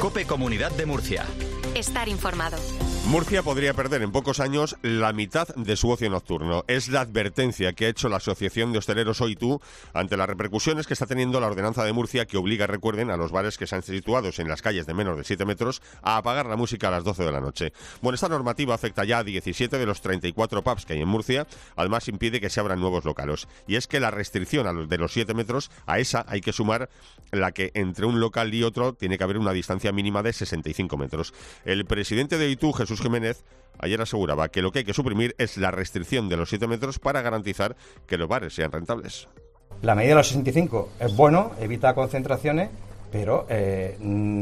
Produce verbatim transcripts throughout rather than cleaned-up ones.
COPE Comunidad de Murcia. Estar informado. Murcia podría perder en pocos años la mitad de su ocio nocturno. Es la advertencia que ha hecho la Asociación de Hosteleros Oitu ante las repercusiones que está teniendo la ordenanza de Murcia, que obliga, recuerden, a los bares que están situados en las calles de menos de siete metros a apagar la música a las doce de la noche. Bueno, esta normativa afecta ya a diecisiete de los treinta y cuatro pubs que hay en Murcia. Además, impide que se abran nuevos locales. Y es que la restricción a los de los siete metros, a esa hay que sumar la que entre un local y otro tiene que haber una distancia mínima de sesenta y cinco metros. El presidente de Oitu, Jesús Jiménez, ayer aseguraba que lo que hay que suprimir es la restricción de los siete metros para garantizar que los bares sean rentables. La medida de los sesenta y cinco es bueno, evita concentraciones, pero eh,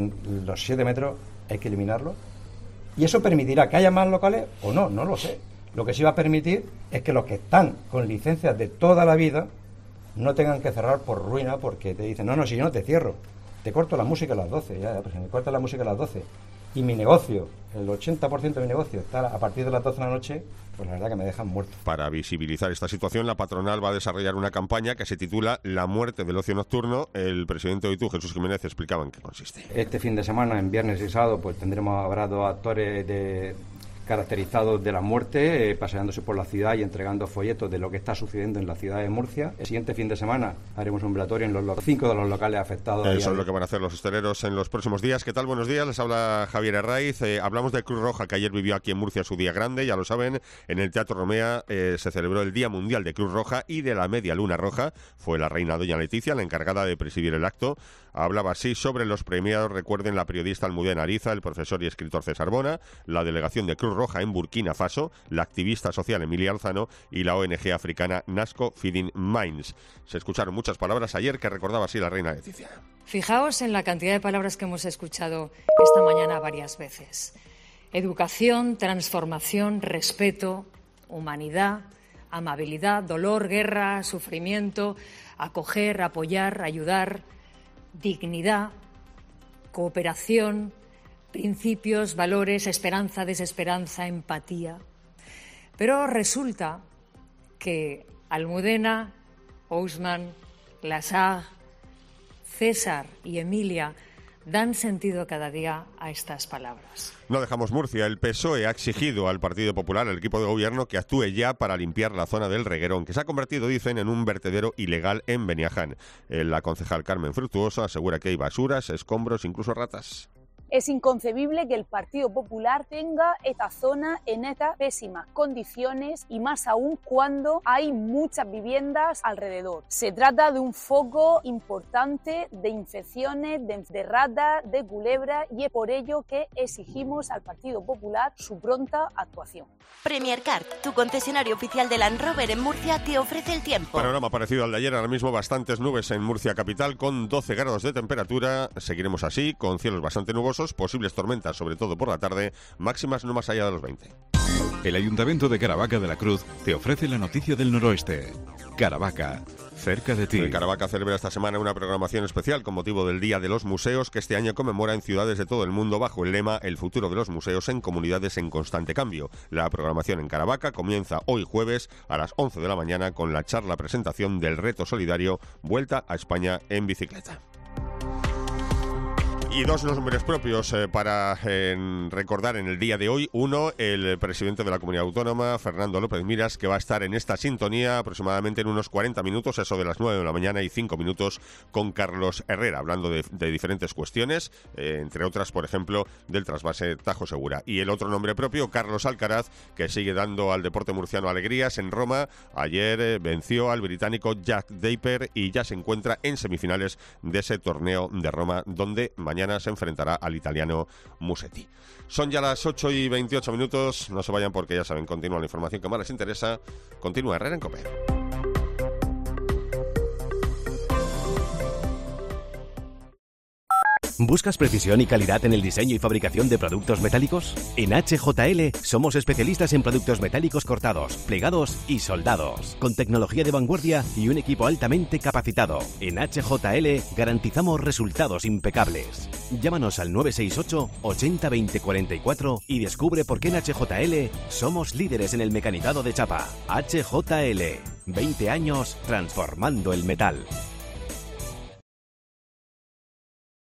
los siete metros hay que eliminarlos. Y eso permitirá que haya más locales o no, no lo sé. Lo que sí va a permitir es que los que están con licencias de toda la vida no tengan que cerrar por ruina, porque te dicen, no, no, si yo no te cierro, te corto la música a las doce, ya, pues me corta la música a las doce. Y mi negocio, el ochenta por ciento de mi negocio está a partir de las doce de la noche, pues la verdad que me dejan muerto. Para visibilizar esta situación, la patronal va a desarrollar una campaña que se titula La muerte del ocio nocturno. El presidente de Oitu, Jesús Jiménez, explicaba en qué consiste. Este fin de semana, en viernes y sábado, pues tendremos, habrá dos actores de... caracterizados de la muerte, eh, paseándose por la ciudad y entregando folletos de lo que está sucediendo en la ciudad de Murcia. El siguiente fin de semana haremos un velatorio en los lo- cinco de los locales afectados. Eso es lo que van a hacer los hosteleros en los próximos días. ¿Qué tal? Buenos días, les habla Javier Herraiz. Eh, hablamos de Cruz Roja, que ayer vivió aquí en Murcia su día grande, ya lo saben. En el Teatro Romea eh, se celebró el Día Mundial de Cruz Roja y de la Media Luna Roja. Fue la reina doña Leticia la encargada de presidir el acto. Hablaba así sobre los premiados, recuerden, la periodista Almudena Ariza, el profesor y escritor César Bona, la delegación de Cruz Roja en Burkina Faso, la activista social Emilia Alzano y la O N G africana Nasco Feeding Minds. Se escucharon muchas palabras ayer que recordaba así la reina Leticia. Fijaos en la cantidad de palabras que hemos escuchado esta mañana varias veces. Educación, transformación, respeto, humanidad, amabilidad, dolor, guerra, sufrimiento, acoger, apoyar, ayudar, dignidad, cooperación, principios, valores, esperanza, desesperanza, empatía. Pero resulta que Almudena, Ousmane, Lasag, César y Emilia dan sentido cada día a estas palabras. No dejamos Murcia. El P S O E ha exigido al Partido Popular, al equipo de gobierno, que actúe ya para limpiar la zona del Reguerón, que se ha convertido, dicen, en un vertedero ilegal en Beniaján. La concejal Carmen Fructuoso asegura que hay basuras, escombros, incluso ratas. Es inconcebible que el Partido Popular tenga esta zona en estas pésimas condiciones y más aún cuando hay muchas viviendas alrededor. Se trata de un foco importante de infecciones, de, de ratas, de culebras y es por ello que exigimos al Partido Popular su pronta actuación. Premier Card, tu concesionario oficial de Land Rover en Murcia, te ofrece el tiempo. Panorama parecido al de ayer, ahora mismo bastantes nubes en Murcia capital con doce grados de temperatura. Seguiremos así, con cielos bastante nubosos, posibles tormentas, sobre todo por la tarde, máximas no más allá de los veinte. El Ayuntamiento de Caravaca de la Cruz te ofrece la noticia del noroeste. Caravaca, cerca de ti. El Caravaca celebra esta semana una programación especial con motivo del Día de los Museos, que este año conmemora en ciudades de todo el mundo bajo el lema El futuro de los museos en comunidades en constante cambio. La programación en Caravaca comienza hoy jueves a las once de la mañana con la charla presentación del reto solidario Vuelta a España en bicicleta. Y dos nombres propios eh, para eh, recordar en el día de hoy. Uno, el presidente de la Comunidad Autónoma, Fernando López Miras, que va a estar en esta sintonía aproximadamente en unos cuarenta minutos, eso de las nueve de la mañana y cinco minutos, con Carlos Herrera, hablando de, de diferentes cuestiones, eh, entre otras, por ejemplo, del trasvase Tajo Segura. Y el otro nombre propio, Carlos Alcaraz, que sigue dando al deporte murciano alegrías en Roma. Ayer eh, venció al británico Jack Draper y ya se encuentra en semifinales de ese torneo de Roma, donde mañana se enfrentará al italiano Musetti. Son ya las ocho y veintiocho minutos, no se vayan porque ya saben, continúa la información que más les interesa. Continúa Herrera en COPE. ¿Buscas precisión y calidad en el diseño y fabricación de productos metálicos? En H J L somos especialistas en productos metálicos cortados, plegados y soldados, con tecnología de vanguardia y un equipo altamente capacitado. En H J L garantizamos resultados impecables. Llámanos al nueve seis ocho, ochenta, veinte, cuarenta y cuatro y descubre por qué en H J L somos líderes en el mecanizado de chapa. H J L, veinte años transformando el metal.